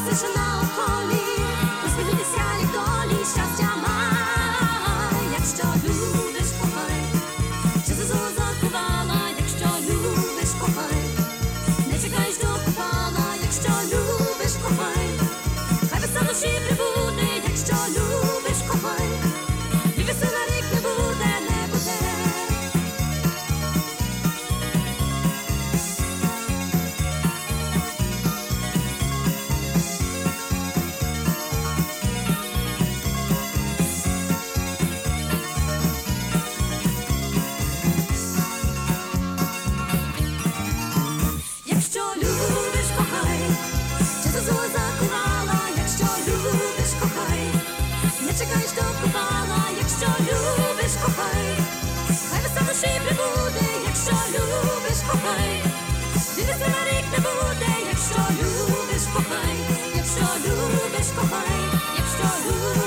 тишина у колі, посміхнутися як долі, щастя май. Якщо любиш, кохай, чи зозула закувала, якщо любиш, кохай, не чекай, що купала, якщо любиш, кохай, хай весна душі прибуде, якщо любиш, кохай, і весела рік не буде, не буде. Якщо любиш, кохай, чи зозула закувала, якщо любиш, кохай, не чекай, що купала, якщо любиш, кохай, хай весна душі прибуде, якщо любиш, кохай, і весела рік не буде, якщо любиш, кохай, якщо любиш, кохай, якщо любиш.